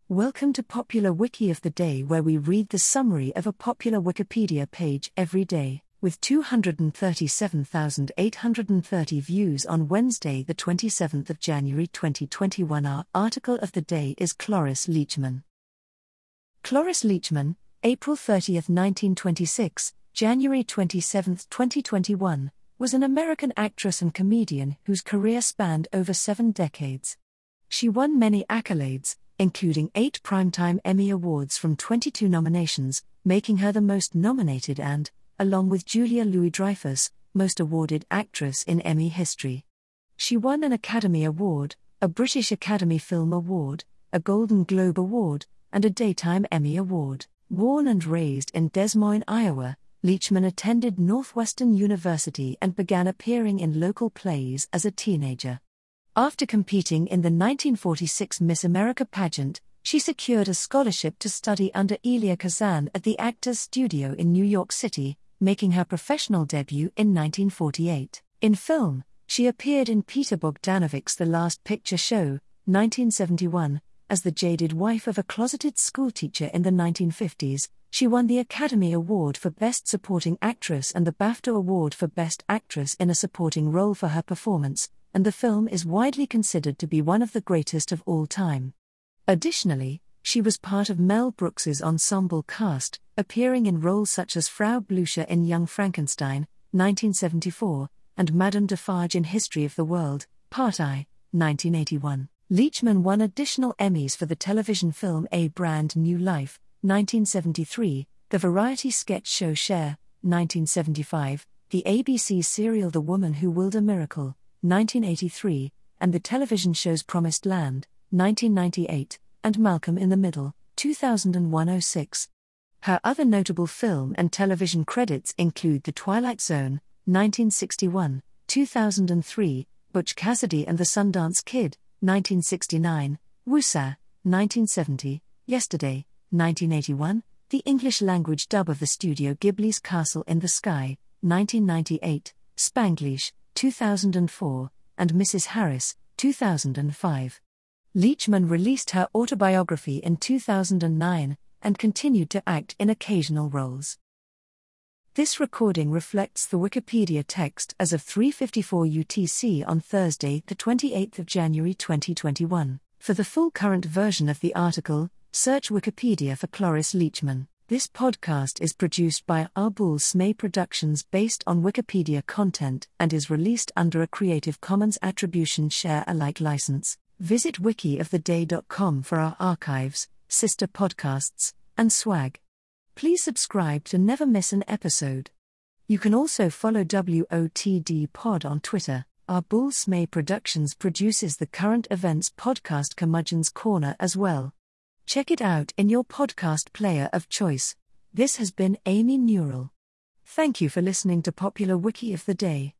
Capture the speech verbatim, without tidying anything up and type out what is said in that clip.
Welcome to Popular Wiki of the Day, where we read the summary of a popular Wikipedia page every day, with two hundred thirty-seven thousand eight hundred thirty views on Wednesday, the twenty-seventh of January twenty twenty-one. Our article of the day is Cloris Leachman. Cloris Leachman, April thirtieth, nineteen twenty-six, January twenty-seventh, twenty twenty-one, was an American actress and comedian whose career spanned over seven decades. She won many accolades, including eight Primetime Emmy Awards from twenty-two nominations, making her the most nominated and, along with Julia Louis-Dreyfus, most awarded actress in Emmy history. She won an Academy Award, a British Academy Film Award, a Golden Globe Award, and a Daytime Emmy Award. Born and raised in Des Moines, Iowa, Leachman attended Northwestern University and began appearing in local plays as a teenager. After competing in the nineteen forty-six Miss America pageant, she secured a scholarship to study under Elia Kazan at the Actors Studio in New York City, making her professional debut in nineteen forty-eight. In film, she appeared in Peter Bogdanovich's The Last Picture Show, nineteen seventy-one, as the jaded wife of a closeted schoolteacher in the nineteen fifties. She won the Academy Award for Best Supporting Actress and the BAFTA Award for Best Actress in a Supporting Role for her performance, and the film is widely considered to be one of the greatest of all time. Additionally, she was part of Mel Brooks's ensemble cast, appearing in roles such as Frau Blucher in Young Frankenstein, nineteen seventy-four, and Madame Defarge in History of the World, Part I, nineteen eighty-one. Leachman won additional Emmys for the television film A Brand New Life, nineteen seventy-three, the variety sketch show Cher, nineteen seventy-five, the A B C serial The Woman Who Willed a Miracle, nineteen eighty-three, and the television shows Promised Land, nineteen ninety-eight, and Malcolm in the Middle, two thousand one to oh six. Her other notable film and television credits include The Twilight Zone, nineteen sixty-one, two thousand three, Butch Cassidy and the Sundance Kid, nineteen sixty-nine, Wusa, nineteen seventy, Yesterday, nineteen eighty-one, the English-language dub of the Studio Ghibli's Castle in the Sky, nineteen ninety-eight, Spanglish, two thousand four, and Missus Harris, two thousand five. Leachman released her autobiography in two thousand nine, and continued to act in occasional roles. This recording reflects the Wikipedia text as of three fifty-four U T C on Thursday, the twenty-eighth of January twenty twenty-one. For the full current version of the article, search Wikipedia for Cloris Leachman. This podcast is produced by Arbul Smay Productions based on Wikipedia content and is released under a Creative Commons Attribution Share Alike license. Visit wiki of the day dot com for our archives, sister podcasts, and swag. Please subscribe to never miss an episode. You can also follow W O T D Pod on Twitter. Arbul Smay Productions produces the current events podcast Curmudgeon's Corner as well. Check it out in your podcast player of choice. This has been Amy Newell. Thank you for listening to Popular Wiki of the Day.